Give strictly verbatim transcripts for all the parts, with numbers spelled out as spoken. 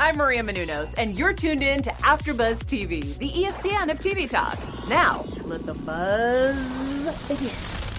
I'm Maria Menounos, and you're tuned in to AfterBuzz T V, the E S P N of T V talk. Now, let the buzz begin.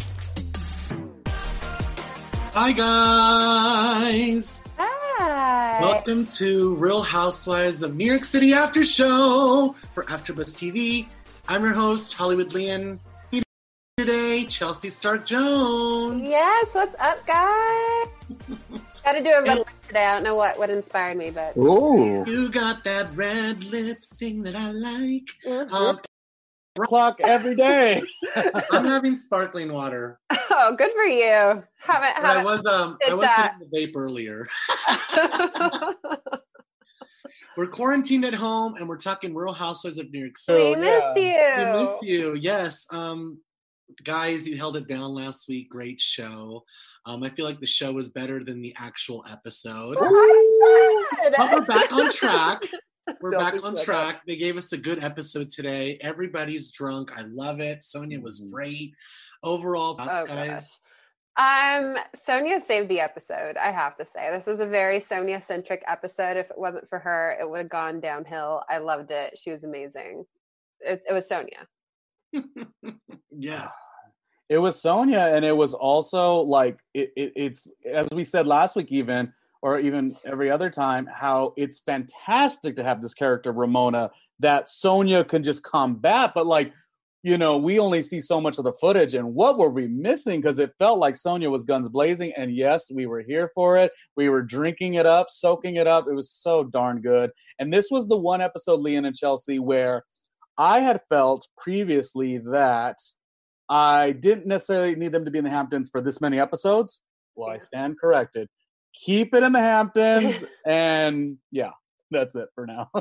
Hi, guys. Hi. Welcome to Real Housewives of New York City After Show for AfterBuzz T V. I'm your host, Hollywood Leon. Today, Chelsea Stark Jones. Yes, what's up, guys? Got to do a red lip today. I don't know what, what inspired me, but Ooh. You got that red lip thing that I like. Mm-hmm. Um, Clock every day. I'm having sparkling water. Oh, good for you. Haven't, haven't I was um I did was that. hitting the vape earlier. We're quarantined at home, and we're talking Real Housewives of New York City. We miss I you. miss you. Yes. Um, guys, you held it down last week. Great show. Um, I feel like the show was better than the actual episode. I said. But we're back on track. We're Chelsea back on said track. They gave us a good episode today. Everybody's drunk. I love it. Sonia was great. Overall, thoughts, Oh, guys. gosh. Um, Sonia saved the episode, I have to say. This was a very Sonia-centric episode. If it wasn't for her, it would have gone downhill. I loved it. She was amazing. It, it was Sonia. Yes. It was Sonia, and it was also like it, it, it's as we said last week, even or even every other time, how it's fantastic to have this character Ramona that Sonia can just combat. But like, you know, we only see so much of the footage, and what were we missing? Because it felt like Sonia was guns blazing, and yes, we were here for it. We were drinking it up, soaking it up. It was so darn good. And this was the one episode, Leon and Chelsea, where I had felt previously that I didn't necessarily need them to be in the Hamptons for this many episodes. Well, I stand corrected. Keep it in the Hamptons, and yeah, that's it for now.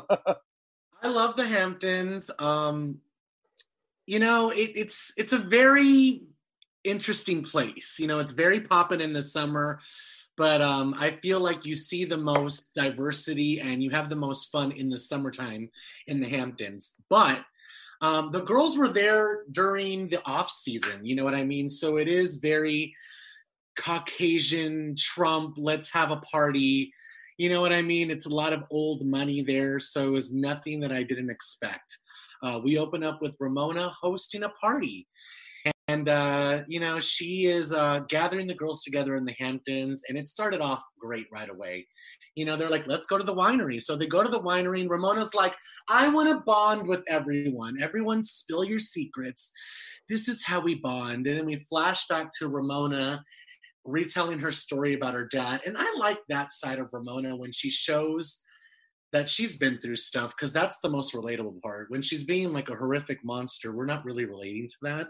I love the Hamptons. Um, you know, it, it's it's a very interesting place. You know, it's very poppin' in the summer, but um, I feel like you see the most diversity and you have the most fun in the summertime in the Hamptons. But um, the girls were there during the off season. You know what I mean? So it is very Caucasian Trump, let's have a party. You know what I mean? It's a lot of old money there, so it was nothing that I didn't expect. Uh, we open up with Ramona hosting a party. And, uh, you know, she is uh, gathering the girls together in the Hamptons, and it started off great right away. You know, they're like, let's go to the winery. So they go to the winery, and Ramona's like, I want to bond with everyone. Everyone spill your secrets. This is how we bond. And then we flash back to Ramona retelling her story about her dad. And I like that side of Ramona when she shows that she's been through stuff, because that's the most relatable part. When she's being like a horrific monster, we're not really relating to that.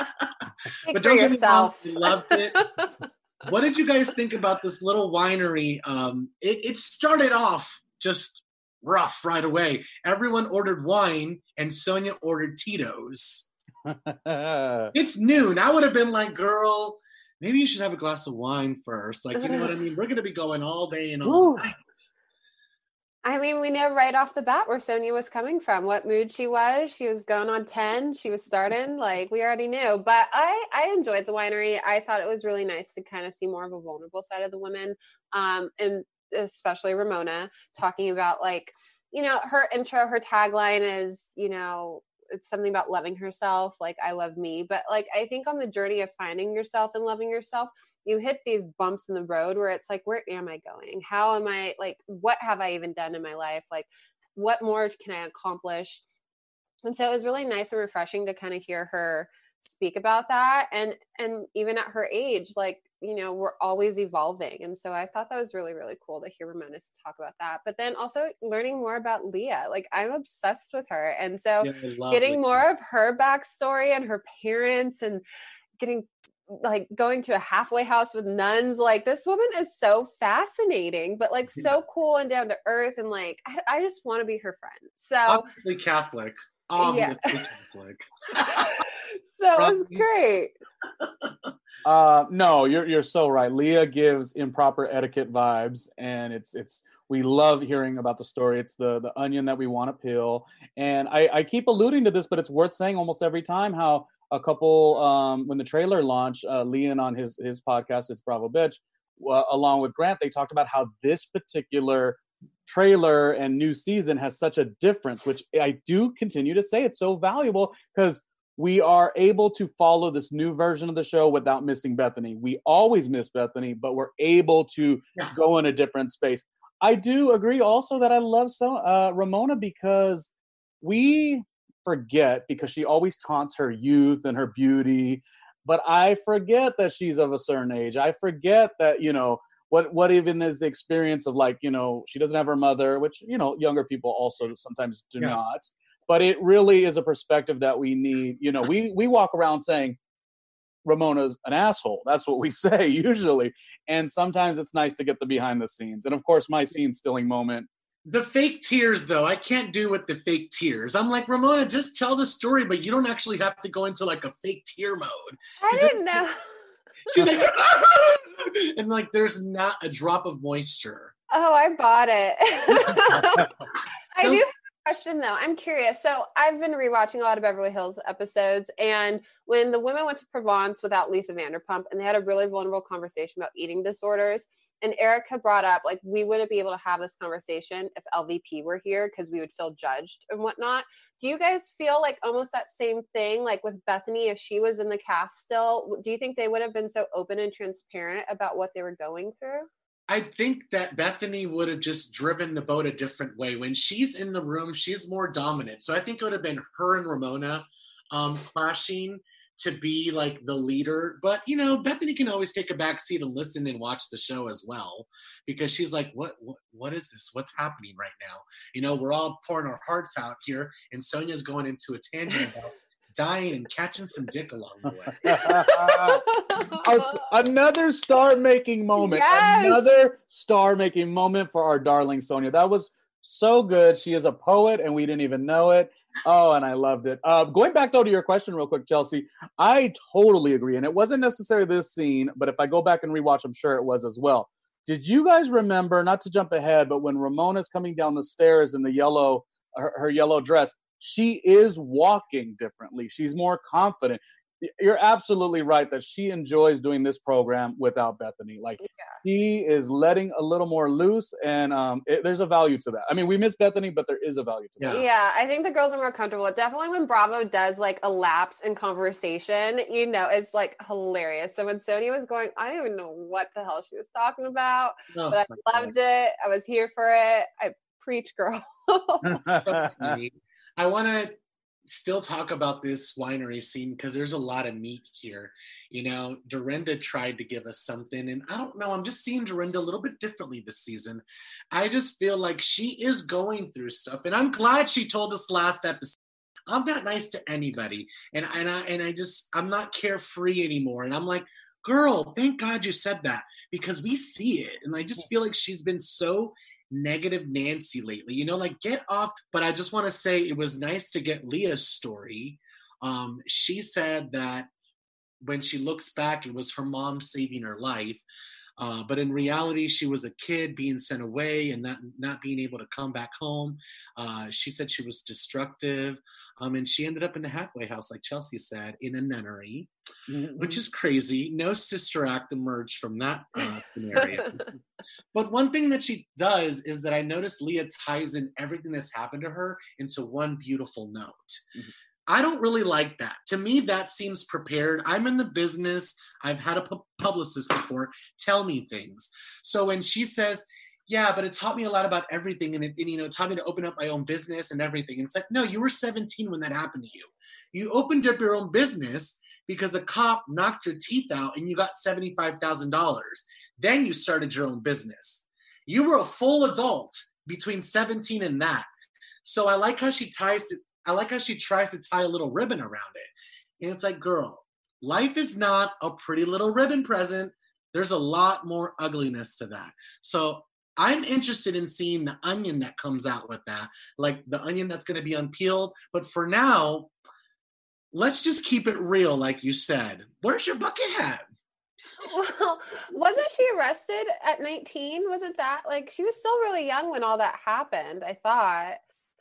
Speak for yourself. Me wrong, I loved it. What did you guys think about this little winery? Um, it, it started off just rough right away. Everyone ordered wine, and Sonia ordered Tito's. It's noon. I would have been like, girl, maybe you should have a glass of wine first. Like, you know what I mean? We're going to be going all day and all Ooh. night. I mean, we know right off the bat where Sonia was coming from, what mood she was. She was going on ten. She was starting. Like, we already knew. But I, I enjoyed the winery. I thought it was really nice to kind of see more of a vulnerable side of the women, um, and especially Ramona talking about, like, you know, her intro, her tagline is, you know, it's something about loving herself, like I love me. But like, I think on the journey of finding yourself and loving yourself, you hit these bumps in the road where it's like, where am I going? How am I, like, what have I even done in my life? Like, what more can I accomplish? And so it was really nice and refreshing to kind of hear her speak about that. And, and even at her age, like, you know, we're always evolving. And so I thought that was really, really cool to hear Ramona talk about that. But then also learning more about Leah, like, I'm obsessed with her. And so Yeah, getting Leah. more of her backstory and her parents, and getting, like, going to a halfway house with nuns, like, this woman is so fascinating, but like so cool and down to earth. And like, I, I just want to be her friend. So Obviously Catholic. Obviously Yeah. Catholic. So it was great. Uh, no, you're you're so right. Leah gives improper etiquette vibes, and it's it's we love hearing about the story. It's the the onion that we want to peel, and I, I keep alluding to this, but it's worth saying almost every time how a couple um, when the trailer launched, uh, Leon on his his podcast, It's Bravo Bitch, uh, along with Grant, they talked about how this particular trailer and new season has such a difference, which I do continue to say it's so valuable because we are able to follow this new version of the show without missing Bethany. We always miss Bethany, but we're able to yeah. go in a different space. I do agree also that I love so uh, Ramona because we forget, because she always taunts her youth and her beauty, but I forget that she's of a certain age. I forget that, you know, what what even is the experience of, like, you know, she doesn't have her mother, which, you know, younger people also sometimes do yeah. not. But it really is a perspective that we need. You know, we we walk around saying Ramona's an asshole. That's what we say usually. And sometimes it's nice to get the behind the scenes. And of course, my scene stealing moment. The fake tears, though, I can't do with the fake tears. I'm like, Ramona, just tell the story, but you don't actually have to go into like a fake tear mode. I didn't know. She's like, and like, there's not a drop of moisture. Oh, I bought it. I do. Question though, I'm curious. So I've been rewatching a lot of Beverly Hills episodes, and when the women went to Provence without Lisa Vanderpump, and they had a really vulnerable conversation about eating disorders, and Erica brought up, like, we wouldn't be able to have this conversation if L V P were here because we would feel judged and whatnot. Do you guys feel like almost that same thing, like with Bethany, if she was in the cast still, do you think they would have been so open and transparent about what they were going through? I think that Bethany would have just driven the boat a different way. When she's in the room, she's more dominant. So I think it would have been her and Ramona um, clashing to be like the leader. But, you know, Bethany can always take a back seat and listen and watch the show as well, because she's like, what, what, what is this? What's happening right now? You know, we're all pouring our hearts out here, and Sonia's going into a tangent about dying and catching some dick along the way. Another star-making moment. Yes! Another star-making moment for our darling Sonia. That was so good. She is a poet, and we didn't even know it. Oh, and I loved it. Uh, going back, though, to your question real quick, Chelsea, I totally agree. And it wasn't necessarily this scene, but if I go back and rewatch, I'm sure it was as well. Did you guys remember, not to jump ahead, but when Ramona's coming down the stairs in the yellow, her, her yellow dress, she is walking differently. She's more confident. You're absolutely right that she enjoys doing this program without Bethany. Like, yeah. She is letting a little more loose, and um, it, there's a value to that. I mean, we miss Bethany, but there is a value to yeah. that. Yeah, I think the girls are more comfortable. Definitely when Bravo does like a lapse in conversation, you know, it's like hilarious. So when Sonia was going, I don't even know what the hell she was talking about, oh, but I loved God. it. I was here for it. I preach, girl. I want to still talk about this winery scene because there's a lot of meat here. You know, Dorinda tried to give us something, and I don't know, I'm just seeing Dorinda a little bit differently this season. I just feel like she is going through stuff, and I'm glad she told us last episode, I'm not nice to anybody, and, and, I, and I just, I'm not carefree anymore. And I'm like, girl, thank God you said that, because we see it, and I just feel like she's been so negative Nancy lately, you know, like, get off. But I just want to say it was nice to get Leah's story. Um, she said that when she looks back, it was her mom saving her life. Uh, but in reality, she was a kid being sent away and not, not being able to come back home. Uh, she said she was destructive. Um, and she ended up in a halfway house, like Chelsea said, in a nunnery, mm-hmm. which is crazy. No Sister Act emerged from that uh, scenario. But one thing that she does is that I noticed Leah ties in everything that's happened to her into one beautiful note. Mm-hmm. I don't really like that. To me, that seems prepared. I'm in the business. I've had a pu- publicist before tell me things. So when she says, yeah, but it taught me a lot about everything, and it, and, you know, it taught me to open up my own business and everything. And it's like, no, you were seventeen when that happened to you. You opened up your own business because a cop knocked your teeth out and you got seventy-five thousand dollars. Then you started your own business. You were a full adult between seventeen and that. So I like how she ties it. I like how she tries to tie a little ribbon around it. And it's like, girl, life is not a pretty little ribbon present. There's a lot more ugliness to that. So I'm interested in seeing the onion that comes out with that, like the onion that's going to be unpeeled. But for now, let's just keep it real, like you said. Where's your bucket hat? Well, wasn't she arrested at nineteen? Wasn't that, like, she was still really young when all that happened, I thought.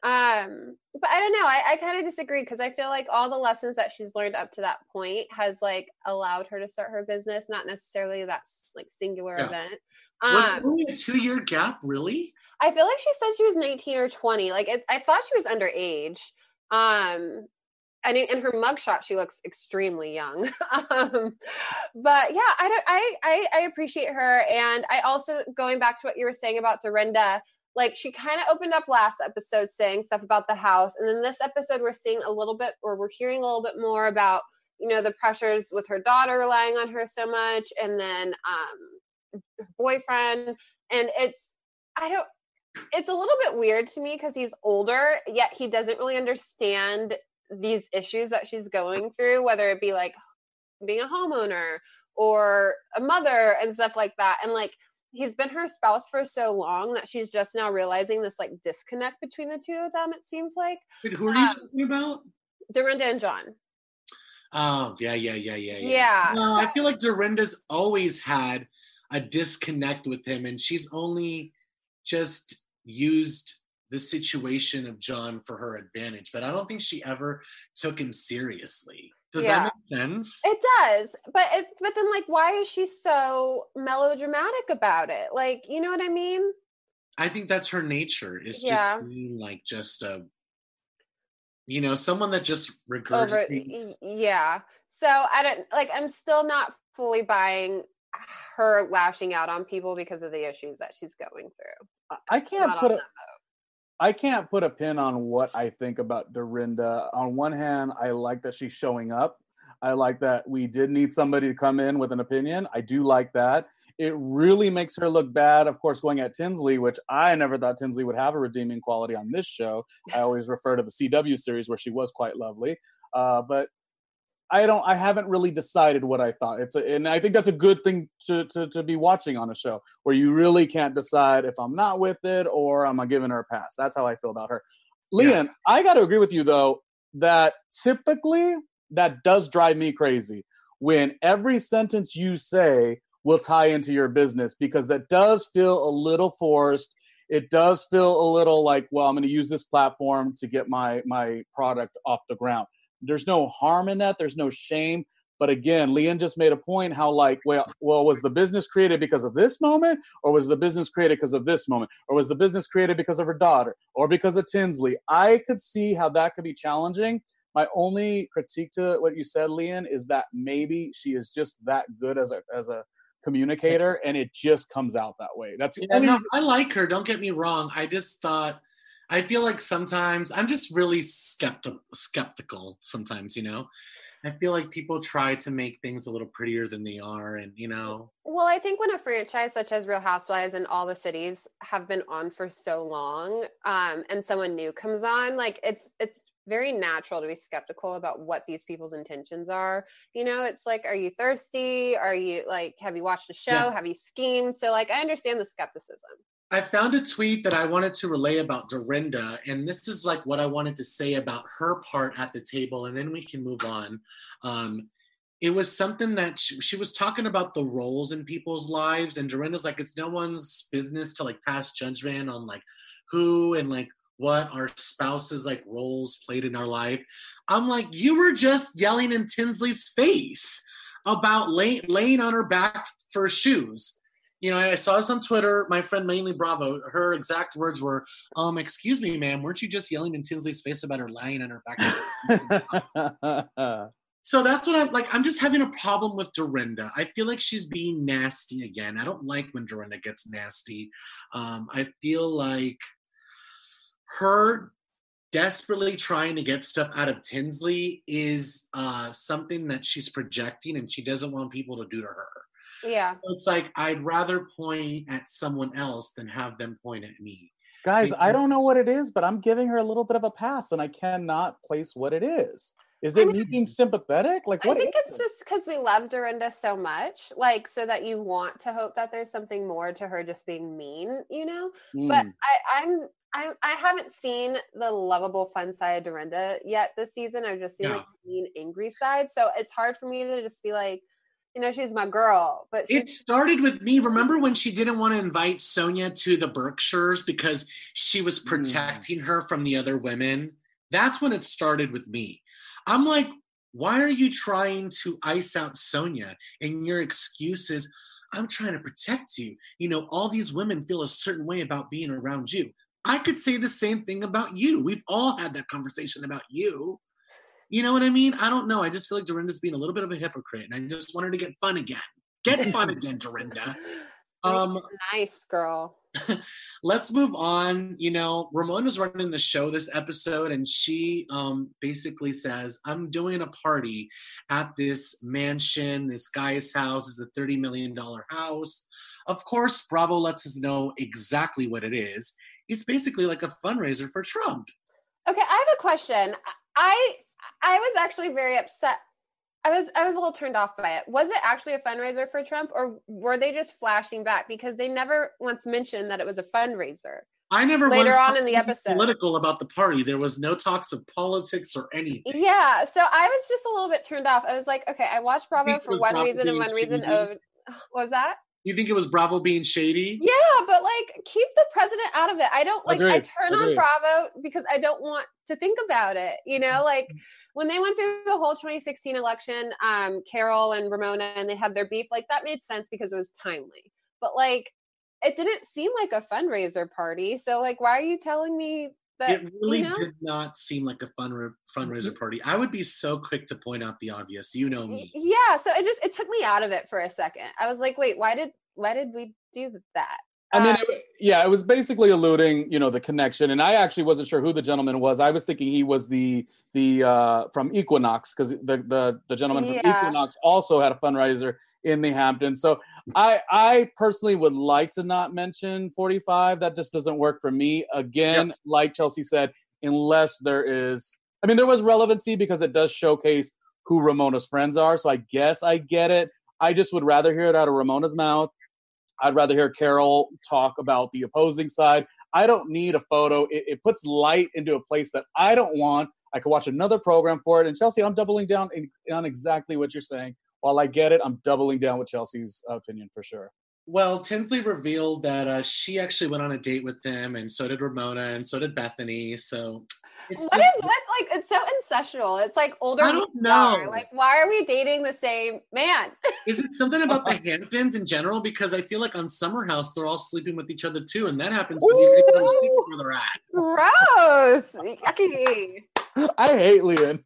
Um, but I don't know. I, I kind of disagree because I feel like all the lessons that she's learned up to that point has like allowed her to start her business, not necessarily that like singular yeah. event. Um, Was it only a two-year gap, really? I feel like she said she was nineteen or twenty. Like, it, I thought she was underage. Um, and in her mugshot, she looks extremely young. um, but yeah, I, don't, I, I, I appreciate her. And I also, going back to what you were saying about Dorinda, like she kind of opened up last episode saying stuff about the house. And then this episode, we're seeing a little bit, or we're hearing a little bit more about, you know, the pressures with her daughter relying on her so much. And then um, her boyfriend. And it's, I don't, it's a little bit weird to me because he's older, yet he doesn't really understand these issues that she's going through, whether it be like being a homeowner or a mother and stuff like that. And like, he's been her spouse for so long that she's just now realizing this like disconnect between the two of them, it seems like. Wait, who are you um, talking about? Dorinda and John. Oh, yeah, yeah, yeah, yeah, yeah. Yeah. No, I feel like Dorinda's always had a disconnect with him, and she's only just used the situation of John for her advantage, but I don't think she ever took him seriously. Does Yeah. that make sense? It does, but it, but then like, why is she so melodramatic about it? Like, you know what I mean? I think that's her nature. Is Yeah. just being like just a, you know, someone that just Over, regurgitates. yeah. So I don't like. I'm still not fully buying her lashing out on people because of the issues that she's going through. I can't Not put on a, I can't put a pin on what I think about Dorinda. On one hand, I like that she's showing up. I like that we did need somebody to come in with an opinion. I do like that. It really makes her look bad, of course, going at Tinsley, which I never thought Tinsley would have a redeeming quality on this show. I always refer to the C W series where she was quite lovely. Uh, but I don't. I haven't really decided what I thought. It's a, and I think that's a good thing to, to to be watching on a show where you really can't decide if I'm not with it or am I giving her a pass. That's how I feel about her. Leon, yeah. I got to agree with you though that typically that does drive me crazy when every sentence you say will tie into your business, because that does feel a little forced. It does feel a little like, well, I'm going to use this platform to get my my product off the ground. There's no harm in that. There's no shame. But again, Leon just made a point how like, well, well, was the business created because of this moment? Or was the business created because of this moment? Or was the business created because of her daughter? Or because of Tinsley? I could see how that could be challenging. My only critique to what you said, Leon, is that maybe she is just that good as a as a communicator, and it just comes out that way. That's yeah, no, I like her. Don't get me wrong. I just thought, I feel like sometimes I'm just really skeptical, skeptical sometimes, you know, I feel like people try to make things a little prettier than they are. And, you know, well, I think when a franchise such as Real Housewives and all the cities have been on for so long, um, and someone new comes on, like it's, it's very natural to be skeptical about what these people's intentions are. You know, it's like, are you thirsty? Are you like, have you watched the show? Yeah. Have you schemed? So like, I understand the skepticism. I found a tweet that I wanted to relay about Dorinda, and this is like what I wanted to say about her part at the table, and then we can move on. Um, it was something that she, she was talking about the roles in people's lives, and Dorinda's like, it's no one's business to like pass judgment on like who and like what our spouses like roles played in our life. I'm like, you were just yelling in Tinsley's face about lay, laying on her back for shoes. You know, I saw this on Twitter. My friend Mainly Bravo, her exact words were, um, excuse me, ma'am, weren't you just yelling in Tinsley's face about her lying on her back? So that's what I'm like. I'm just having a problem with Dorinda. I feel like she's being nasty again. I don't like when Dorinda gets nasty. Um, I feel like her desperately trying to get stuff out of Tinsley is uh, something that she's projecting and she doesn't want people to do to her. Yeah. So it's like, I'd rather point at someone else than have them point at me. Guys, I don't know what it is, but I'm giving her a little bit of a pass and I cannot place what it is. Is it I mean, me being sympathetic? Like, what I think is it's it? just because we love Dorinda so much, like, so that you want to hope that there's something more to her just being mean, you know? Mm. But I, I'm, I, I haven't seen the lovable, fun side of Dorinda yet this season. I've just seen yeah. like the mean, angry side. So it's hard for me to just be like, you know, she's my girl. But it started with me. Remember when she didn't want to invite Sonia to the Berkshires because she was protecting mm. her from the other women? That's when it started with me. I'm like, why are you trying to ice out Sonia? And your excuse is, I'm trying to protect you. You know, all these women feel a certain way about being around you. I could say the same thing about you. We've all had that conversation about you. You know what I mean? I don't know. I just feel like Dorinda's being a little bit of a hypocrite, and I just want her to get fun again. Get fun again, Dorinda. Um, nice girl. Let's move on. You know, Ramona's running the show this episode, and she um, basically says, I'm doing a party at this mansion, this guy's house. It's a thirty million dollars house. Of course, Bravo lets us know exactly what it is. It's basically like a fundraiser for Trump. Okay, I have a question. I I was actually very upset. I was I was a little turned off by it. Was it actually a fundraiser for Trump, or were they just flashing back? Because they never once mentioned that it was a fundraiser. I never later once on in the episode political about the party. There was no talks of politics or anything. Yeah, so I was just a little bit turned off. I was like, okay, I watched Bravo for one Bravo reason and one reason of what was that? You think it was Bravo being shady? Yeah, but like keep the president out of it. I don't like Agreed. I turn Agreed. on Bravo because I don't want to think about it. You know, like when they went through the whole twenty sixteen election, um, Carol and Ramona, and they had their beef, like that made sense because it was timely. But like it didn't seem like a fundraiser party. So like why are you telling me that it really you know? did not seem like a fun fundraiser party. I would be so quick to point out the obvious. You know me. Yeah, so it just it took me out of it for a second. I was like, wait, why did why did we do that? I mean, Um, it, yeah, it was basically alluding, you know, the connection. And I actually wasn't sure who the gentleman was. I was thinking he was the the uh, from Equinox, because the, the the gentleman from Yeah. Equinox also had a fundraiser in the Hamptons. So I I personally would like to not mention forty-five. That just doesn't work for me. Again, Yep. like Chelsea said, unless there is, I mean, there was relevancy because it does showcase who Ramona's friends are. So I guess I get it. I just would rather hear it out of Ramona's mouth. I'd rather hear Carol talk about the opposing side. I don't need a photo. It, it puts light into a place that I don't want. I could watch another program for it. And Chelsea, I'm doubling down in, on exactly what you're saying. While I get it, I'm doubling down with Chelsea's opinion for sure. Well, Tinsley revealed that uh, she actually went on a date with them, and so did Ramona, and so did Bethany. So it's what just, is what like it's so incestual. It's like older. I don't men are. know. Like, why are we dating the same man? Is it something about the Hamptons in general? Because I feel like on Summer House, they're all sleeping with each other too, and that happens to be right down the street where they're at. Gross. Yucky. I hate Leon.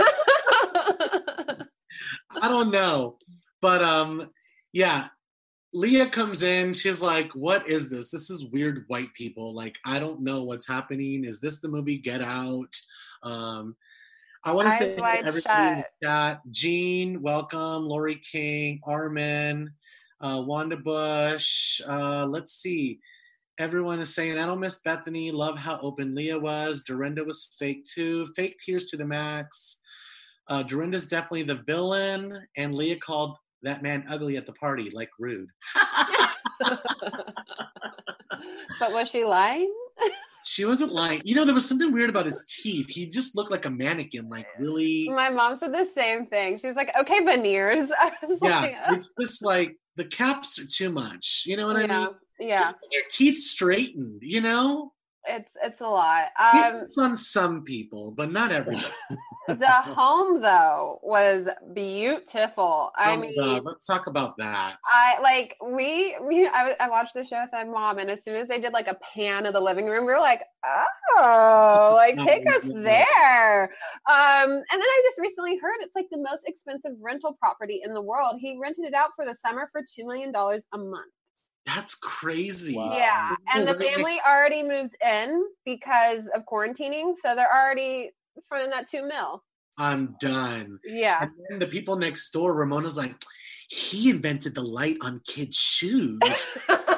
I don't know. But um, yeah, Leah comes in. She's like, what is this? This is weird white people. Like, I don't know what's happening. Is this the movie Get Out? Um, I want to Eyes say wide everybody in shut. the chat. Jean, welcome. Lori King, Armin, uh, Wanda Bush. Uh, let's see. Everyone is saying, I don't miss Bethany. Love how open Leah was. Dorinda was fake too. Fake tears to the max. Uh, Dorinda's definitely the villain. And Leah called that man ugly at the party, like rude. But was she lying? She wasn't lying. You know, there was something weird about his teeth. He just looked like a mannequin, like really. My mom said the same thing. She's like, okay, veneers. I was Yeah, like, it's just like the caps are too much. You know what I yeah, mean? yeah. Just get your teeth straightened, you know? It's it's a lot. Um, It's on some people, but not everybody. the home though was beautiful. I Oh my mean, God, let's talk about that. I like we we I, I watched the show with my mom, and as soon as they did like a pan of the living room, we were like, oh, like take us there. Um, and then I just recently heard it's like the most expensive rental property in the world. He rented it out for the summer for two million dollars a month. That's crazy. Wow. Yeah, and the Right. family already moved in because of quarantining, so they're already fronting that two mil. I'm done. Yeah. And then the people next door, Ramona's like, he invented the light on kids' shoes.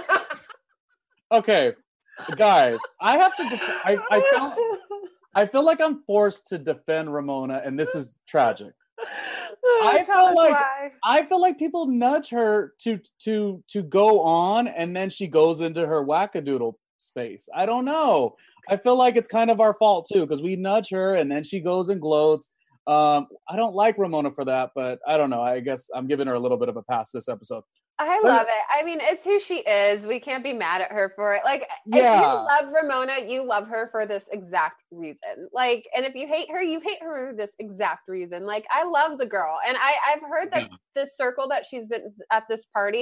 Okay, guys, I have to. Def- I I feel I feel like I'm forced to defend Ramona, and this is tragic. I Tell feel us like why. I feel like people nudge her to to to go on, and then she goes into her wackadoodle space. I don't know. I feel like it's kind of our fault too, because we nudge her, and then she goes and gloats. Um, I don't like Ramona for that, but I don't know. I guess I'm giving her a little bit of a pass this episode. I love it. I mean, it's who she is. We can't be mad at her for it. Like, if Yeah. you love Ramona, you love her for this exact reason. Like, and if you hate her, you hate her for this exact reason. Like, I love the girl. And I, I've heard that Yeah. this circle that she's been at this party is like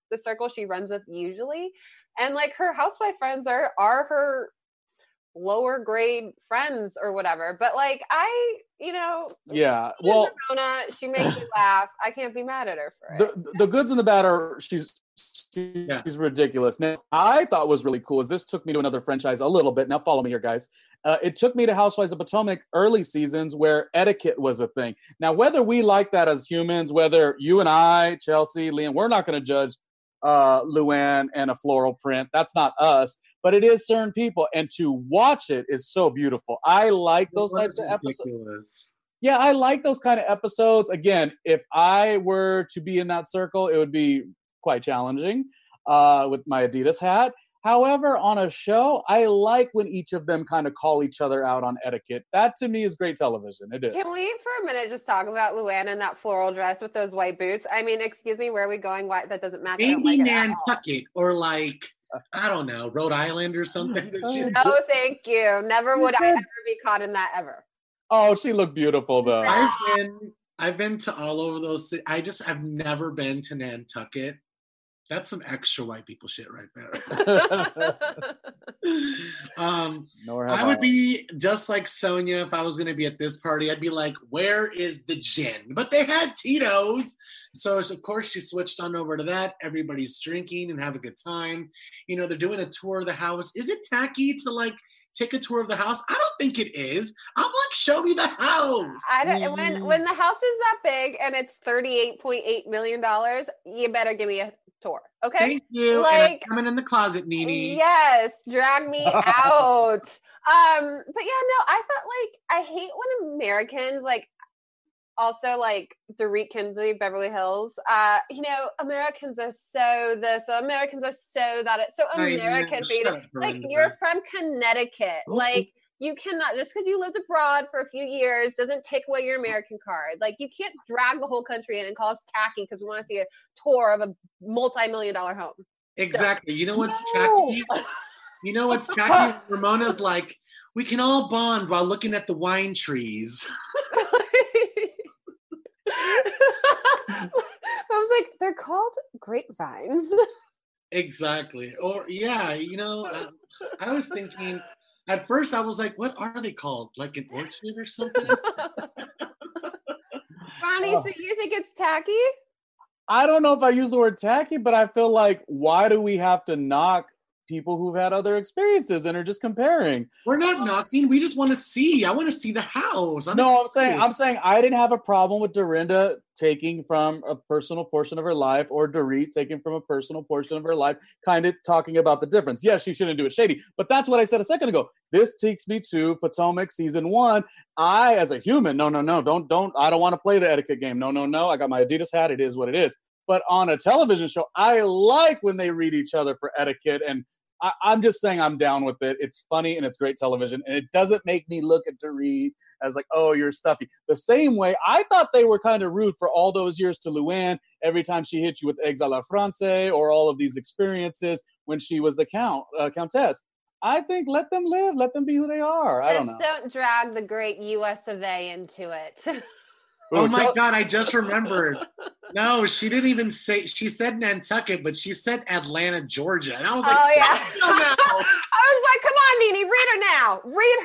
the circle she runs with usually. And like her housewife friends are are her lower grade friends or whatever. But like I, you know, yeah, well, Ramona, she makes me laugh. I can't be mad at her for it. The the goods and the bad are she's she's Yeah. ridiculous. Now I thought was really cool is this took me to another franchise a little bit. Now follow me here, guys. Uh, it took me to Housewives of Potomac early seasons where etiquette was a thing. Now whether we like that as humans, whether you and I, Chelsea, Liam, we're not going to judge uh, Luann and a floral print. That's not us. But it is certain people, and to watch it is so beautiful. I like those It types was of episodes. ridiculous. Yeah, I like those kind of episodes. Again, if I were to be in that circle, it would be quite challenging uh, with my Adidas hat. However, on a show, I like when each of them kind of call each other out on etiquette. That to me is great television. It is. Can we for a minute just talk about Luann in that floral dress with those white boots? I mean, excuse me, where are we going? Why that doesn't match? I don't Maybe like it at all. Nantucket or like, I don't know, Rhode Island or something. She's- No, thank you. Never would I ever be caught in that ever. Oh, she looked beautiful though. I've been I've been to all over those ci- I just I've never been to Nantucket. That's some extra white people shit right there. um Nor have I would be just like Sonia if I was going to be at this party. I'd be like, where is the gin? But they had Tito's. So, of course, she switched on over to that. Everybody's drinking and have a good time. You know, they're doing a tour of the house. Is it tacky to, like, take a tour of the house? I don't think it is. I'm like, show me the house. I don't, when when the house is that big and it's thirty-eight point eight million dollars, you better give me a tour. Okay? Thank you. Like, and I'm coming in the closet, Nene. yes, drag me out. Um, but yeah, no, I thought like I hate when Americans like also like Dorit Kinsey, Beverly Hills. Uh, you know, Americans are so this, Americans are so that. It's so I know. American for you Shut to- up, like Miranda. you're from Connecticut, like. You cannot, just because you lived abroad for a few years doesn't take away your American card. Like, you can't drag the whole country in and call us tacky because we want to see a tour of a multi-million dollar home. Exactly. You know what's No. tacky? You know what's tacky? Ramona's like, we can all bond while looking at the wine trees. I was like, they're called grapevines. Exactly. Or, yeah, you know, uh, I was thinking, at first I was like, what are they called? Like an orchard or something? Ronnie, Oh. so you think it's tacky? I don't know if I use the word tacky, but I feel like why do we have to knock people who've had other experiences and are just comparing? We're not knocking. We just want to see. I want to see the house. I'm no, I'm excited. saying I'm saying I didn't have a problem with Dorinda taking from a personal portion of her life, or Dorit taking from a personal portion of her life, kind of talking about the difference. Yes, she shouldn't do it shady, but that's what I said a second ago. This takes me to Potomac season one. I, as a human, no, no, no, don't, don't. I don't want to play the etiquette game. No, no, no. I got my Adidas hat. It is what it is. But on a television show, I like when they read each other for etiquette, and I, I'm just saying I'm down with it. It's funny and it's great television, and it doesn't make me look at Dorit as like, oh, you're stuffy. The same way I thought they were kind of rude for all those years to Luann every time she hit you with eggs a la Francais or all of these experiences when she was the count uh, countess. I think let them live, let them be who they are. I don't know. Just don't drag the great U S of A into it. Oh Ooh, my tell- God, I just remembered. No, she didn't even say, she said Nantucket, but she said Atlanta, Georgia. And I was like, Oh, yeah. no, no. I was like, come on, Nene, read her now. Read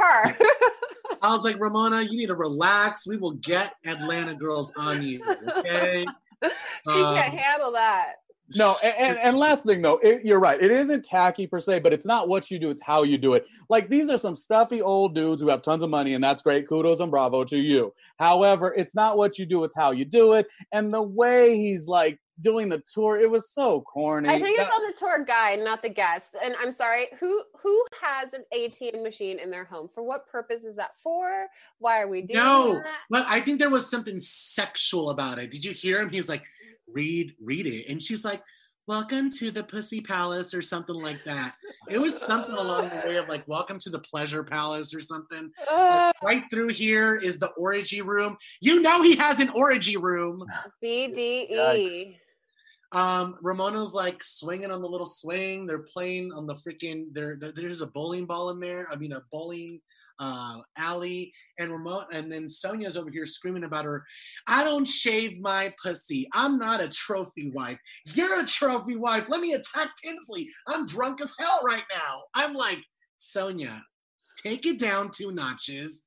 her. I was like, Ramona, you need to relax. We will get Atlanta girls on you, okay? She Um, can't handle that. No, and, and, and last thing though, it, you're right. It isn't tacky per se, but it's not what you do, it's how you do it. Like these are some stuffy old dudes who have tons of money, and that's great. Kudos and bravo to you. However, it's not what you do, it's how you do it. And the way he's like doing the tour, it was so corny. I think it's That- on the tour guide, not the guest. And I'm sorry, who who has an A T M machine in their home? For what purpose is that for? Why are we doing No, that? but I think there was something sexual about it. Did you hear him? He was like, read, read it. And she's like, welcome to the Pussy Palace or something like that. It was something along the way of like, welcome to the Pleasure Palace or something. Uh, Right through here is the orgy room. You know he has an orgy room. B D E. Yikes. Um, Ramona's like swinging on the little swing. They're playing on the freaking. There, there's a bowling ball in there. I mean, a bowling uh, alley. And Ramona, and then Sonia's over here screaming about her. I don't shave my pussy. I'm not a trophy wife. You're a trophy wife. Let me attack Tinsley. I'm drunk as hell right now. I'm like, Sonia, take it down two notches.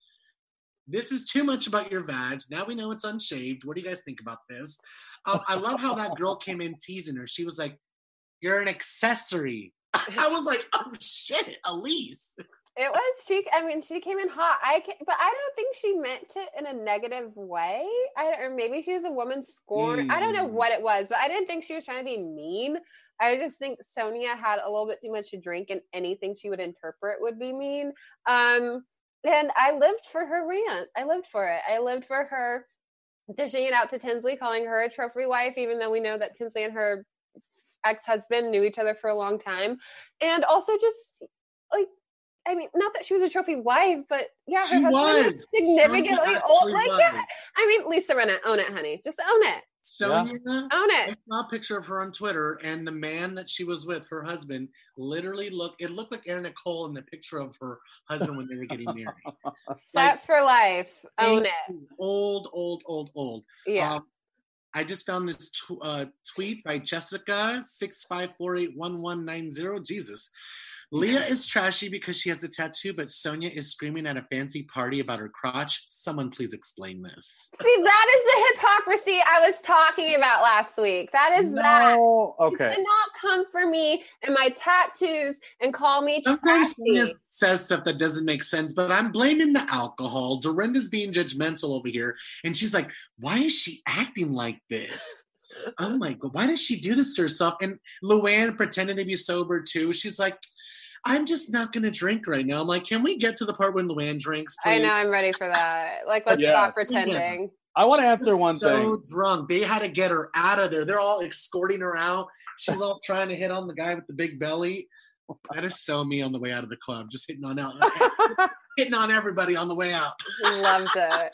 This is too much about your vag. Now we know it's unshaved. What do you guys think about this? Um, I love how that girl came in teasing her. She was like, you're an accessory. I was like, oh shit, Elise. It was, she, I mean, she came in hot. I can, but I don't think she meant it in a negative way. I, or maybe she was a woman scorn. Mm. I don't know what it was, but I didn't think she was trying to be mean. I just think Sonia had a little bit too much to drink, and anything she would interpret would be mean. Um, And I lived for her rant. I lived for it. I lived for her dishing it out to Tinsley, calling her a trophy wife, even though we know that Tinsley and her ex-husband knew each other for a long time. And also just, like, I mean, not that she was a trophy wife, but yeah, her she husband was was significantly old. Like, was. yeah. I mean, Lisa Rinna, own it, honey. Just own it. Sonia, yeah. own it. I saw a picture of her on Twitter, and the man that she was with, her husband, literally looked. It looked like Anna Nicole in the picture of her husband when they were getting married. Set like, for life. Own it. Old, old, old, old. Yeah. Um, I just found this t- uh, tweet by Jessica six five four eight one one nine zero. Jesus. Leah is trashy because she has a tattoo, but Sonia is screaming at a fancy party about her crotch. Someone please explain this. See, that is the hypocrisy I was talking about last week. That is no. that. Okay. You cannot come for me and my tattoos and call me Sometimes trashy. Sonia says stuff that doesn't make sense, but I'm blaming the alcohol. Dorinda's being judgmental over here, and she's like, why is she acting like this? Oh my God, why does she do this to herself? And Luann pretending to be sober too. She's like, I'm just not going to drink right now. I'm like, can we get to the part when Luann drinks, please? I know, I'm ready for that. Like, let's yes. stop pretending. I want to answer one so thing. So drunk. They had to get her out of there. They're all escorting her out. She's all trying to hit on the guy with the big belly. That is so me on the way out of the club. Just hitting on out, hitting on everybody on the way out. Loved it.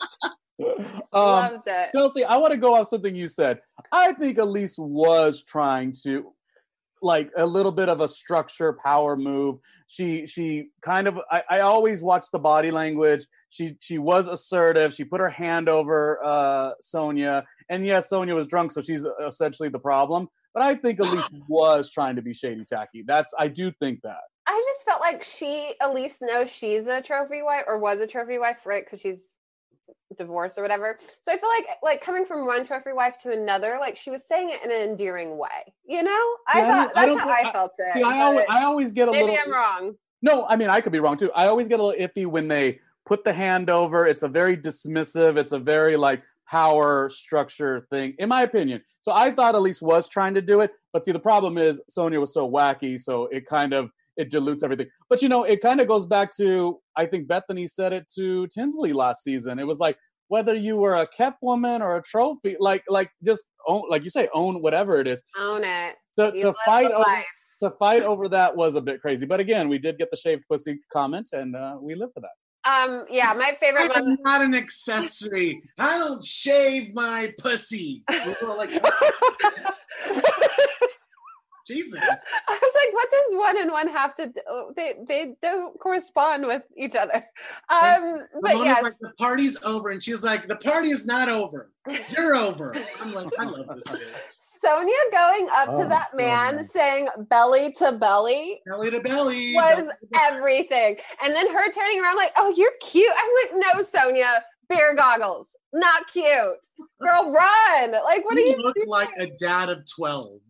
Um, Loved it. Chelsea, I want to go off something you said. I think Elise was trying to, like, a little bit of a structure power move. She she kind of I, I always watch the body language. She she was assertive. She put her hand over uh, Sonia, and yes, Sonia was drunk, so she's essentially the problem. But I think Elise was trying to be shady tacky. That's I do think that. I just felt like she Elise knows she's a trophy wife or was a trophy wife, right? Because she's divorce or whatever. So I feel like like coming from one trophy wife to another, like she was saying it in an endearing way. You know? I yeah, thought I that's how I, I felt it. See, I always, I always get a maybe little Maybe I'm wrong. No, I mean I could be wrong too. I always get a little iffy when they put the hand over. It's a very dismissive, it's a very like power structure thing, in my opinion. So I thought Elise was trying to do it, but see the problem is Sonia was so wacky, so it kind of it dilutes everything. But, you know, it kind of goes back to, I think Bethany said it to Tinsley last season. It was like, whether you were a kept woman or a trophy, like, like just own, like you say, own whatever it is. Own it. To, to fight over, to fight over that was a bit crazy. But again, we did get the shaved pussy comment, and uh, we live for that. Um, yeah, my favorite I'm one. not an accessory. I don't shave my pussy. Like, Jesus. I was like, what does one and one have to do? They they don't correspond with each other. Um, but yes. Like, the party's over, and she's like, the party is not over. You're over. I'm like, I love this bitch. Sonia going up oh, to that man God. saying belly to belly. Belly to belly. Was belly to everything. And then her turning around like, oh, you're cute. I'm like, no, Sonia. Beer goggles. Not cute. Girl, run. Like, what you are you look doing? like a dad of twelve.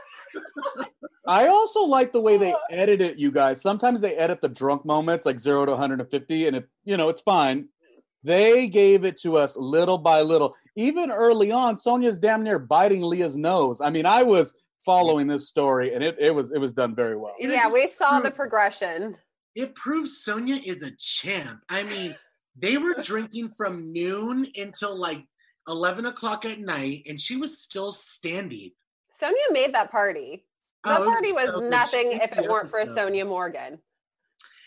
I also like the way they edit it, you guys. Sometimes they edit the drunk moments, like zero to one hundred fifty, and it, you know, it's fine. They gave it to us little by little. Even early on, Sonia's damn near biting Leah's nose. I mean, I was following this story, and it, it was it was done very well. Yeah, we saw the progression. It proves Sonia is a champ. I mean, they were drinking from noon until like eleven o'clock at night, and she was still standing. Sonia made that party. That oh, party was so nothing if it weren't episode. for Sonia Morgan.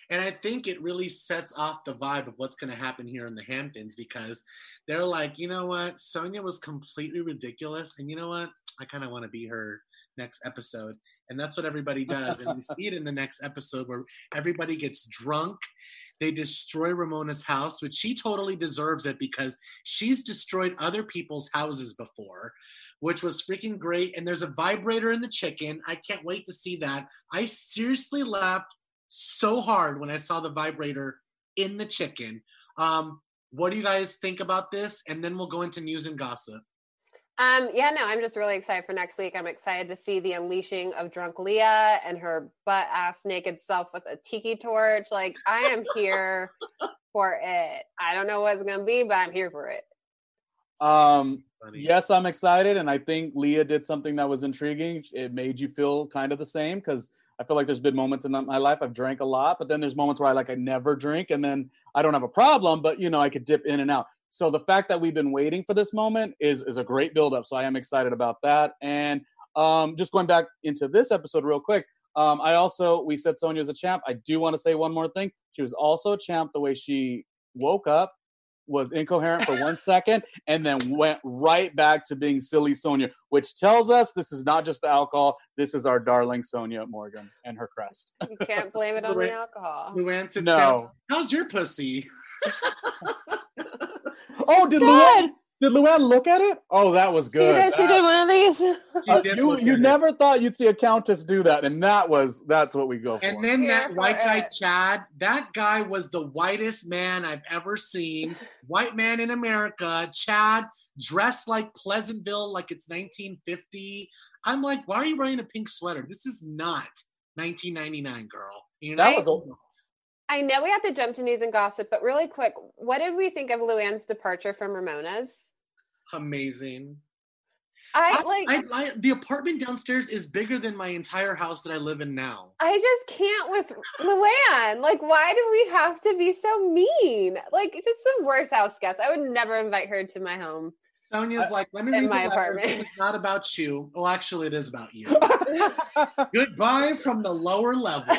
And I think it really sets off the vibe of what's going to happen here in the Hamptons, because they're like, you know what? Sonia was completely ridiculous. And you know what? I kind of want to be her next episode. And that's what everybody does. And we see it in the next episode where everybody gets drunk. They destroy Ramona's house, which she totally deserves it because she's destroyed other people's houses before, which was freaking great. And there's a vibrator in the chicken. I can't wait to see that. I seriously laughed so hard when I saw the vibrator in the chicken. Um, what do you guys think about this? And then we'll go into news and gossip. Um, yeah, no, I'm just really excited for next week. I'm excited to see the unleashing of drunk Leah and her butt ass naked self with a tiki torch. Like, I am here for it. I don't know what it's going to be, but I'm here for it. Um, yes, I'm excited. And I think Leah did something that was intriguing. It made you feel kind of the same, because I feel like there's been moments in my life I've drank a lot, but then there's moments where I like I never drink, and then I don't have a problem, but you know, I could dip in and out. So the fact that we've been waiting for this moment is is a great buildup. So I am excited about that. And um, just going back into this episode real quick, um, I also, we said Sonia's a champ. I do want to say one more thing. She was also a champ the way she woke up, was incoherent for one second, and then went right back to being silly Sonia, which tells us this is not just the alcohol. This is our darling Sonia Morgan and her crest. You can't blame it on the alcohol. Luann sits No. down. How's your pussy? Oh, did Luann, did Luann look at it? Oh, that was She good. did, she did one of these. Uh, did you look you at it. never thought you'd see a countess do that, and that was that's what we go for. And then Here that for white guy, it. Chad, that guy was the whitest man I've ever seen. White man in America, Chad, dressed like Pleasantville, like it's nineteen fifty. I'm like, why are you wearing a pink sweater? This is not nineteen ninety-nine, girl. You know? That was a- I know we have to jump to news and gossip, but really quick, what did we think of Luann's departure from Ramona's? amazing. I, I, like I, I, the apartment downstairs is bigger than my entire house that I live in now. I just can't with Luann. Like, why do we have to be so mean? Like, just the worst house guest. I would never invite her to my home. Sonia's like, let me In read my the letter. apartment. This is not about you. Oh, actually, it is about you. Goodbye from the lower level.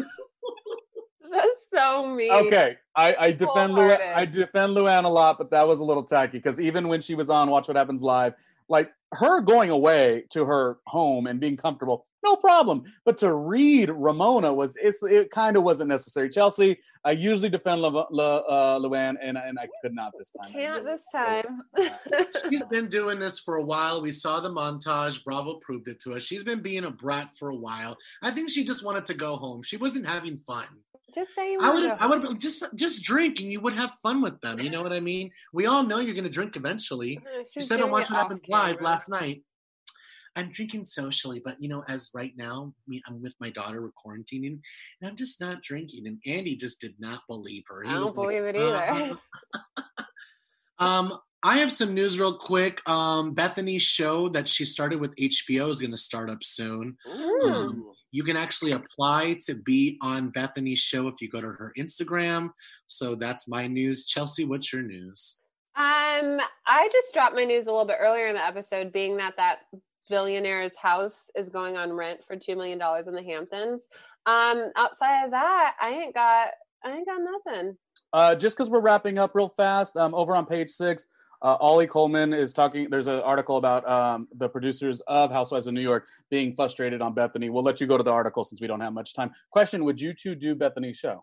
Just so mean. Okay, I, I defend Luann, Wholehearted. I defend Luann a lot, but that was a little tacky, because even when she was on Watch What Happens Live, like her going away to her home and being comfortable, no problem. But to read Ramona was it's it kind of wasn't necessary. Chelsea, I usually defend Lu, Lu, uh, Luann, and and I could not this time. Can't this time. She's been doing this for a while. We saw the montage. Bravo proved it to us. She's been being a brat for a while. I think she just wanted to go home. She wasn't having fun. Just say you I want would to I would just just drink and you would have fun with them. You know what I mean? We all know you're gonna drink eventually. She She's said on doing Watch it What off Happens Live camera. last night. I'm drinking socially, but you know, as right now, me, I'm with my daughter, we're quarantining, and I'm just not drinking. And Andy just did not believe her. He I was don't like, believe it either. "Uh-huh." um, I have some news real quick. Um, Bethany's show that she started with H B O is going to start up soon. Mm. Um, you can actually apply to be on Bethany's show if you go to her Instagram. So that's my news. Chelsea, what's your news? Um, I just dropped my news a little bit earlier in the episode, being that that billionaire's house is going on rent for two million dollars in the Hamptons. Um, outside of that, I ain't got, I ain't got nothing. Uh, just because we're wrapping up real fast, um, over on page six, uh, Ollie Coleman is talking. There's an article about um, the producers of Housewives of New York being frustrated on Bethany. We'll let you go to the article since we don't have much time. Question: would you two do Bethany's show?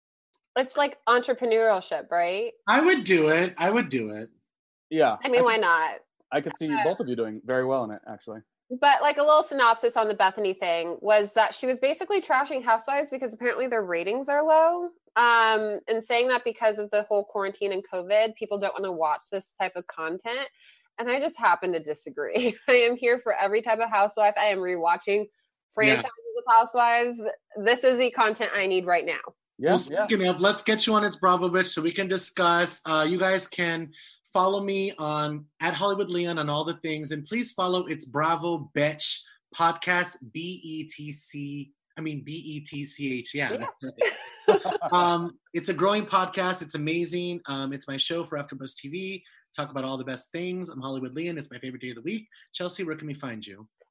It's like entrepreneurship, right? I would do it. I would do it. Yeah, I mean, why not? I could see both of you doing very well in it, actually. But like a little synopsis on the Bethany thing was that she was basically trashing Housewives because apparently their ratings are low. Um, and saying that because of the whole quarantine and COVID, people don't want to watch this type of content. And I just happen to disagree. I am here for every type of housewife. I am rewatching franchises of Housewives. This is the content I need right now. Yeah, Well, yeah. speaking of, let's get you on It's Bravo Bitch so we can discuss. Uh, you guys can follow me on at Hollywood Leon on all the things, and please follow It's Bravo Bitch podcast. B E T C. I mean B E T C H. Yeah. Yeah. um, it's a growing podcast. It's amazing. Um, it's my show for AfterBuzz T V. Talk about all the best things. I'm Hollywood Leon. It's my favorite day of the week. Chelsea, where can we find you?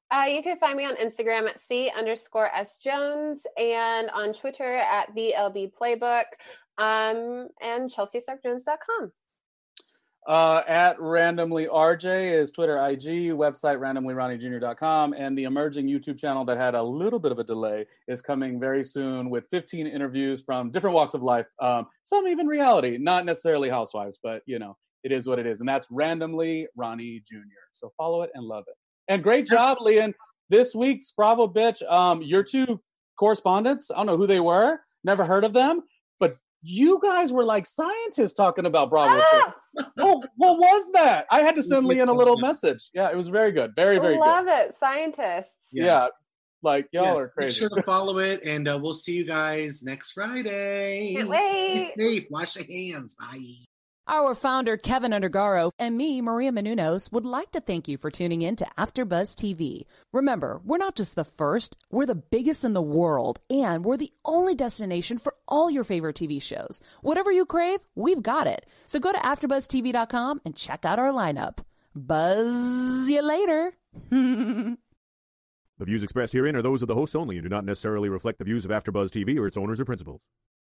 Uh, you can find me on Instagram at C underscore S Jones and on Twitter at the L B Playbook um, and Chelsea Stark Jones dot com. Uh, at randomly R J is Twitter, I G, website randomly ronnie junior dot com, and the emerging YouTube channel that had a little bit of a delay is coming very soon with fifteen interviews from different walks of life, um, some even reality, not necessarily housewives, but you know, it is what it is, and that's randomly Ronnie Junior So follow it and love it. And great job, Lian. This week's Bravo Bitch, um, your two correspondents, I don't know who they were, never heard of them, but you guys were like scientists talking about Bravo. Ah! Oh, what was that? I had to send Lian a little message. Yeah, it was very good. Very, very Love good. Love it. Scientists. Yes. Yeah. Like, y'all yes. are crazy. Make sure to follow it, and uh, we'll see you guys next Friday. Can't wait. Be safe. Wash your hands. Bye. Our founder, Kevin Undergaro, and me, Maria Menounos, would like to thank you for tuning in to AfterBuzz T V. Remember, we're not just the first, we're the biggest in the world, and we're the only destination for all your favorite T V shows. Whatever you crave, we've got it. So go to after buzz t v dot com and check out our lineup. Buzz you later. The views expressed herein are those of the hosts only and do not necessarily reflect the views of AfterBuzz T V or its owners or principals.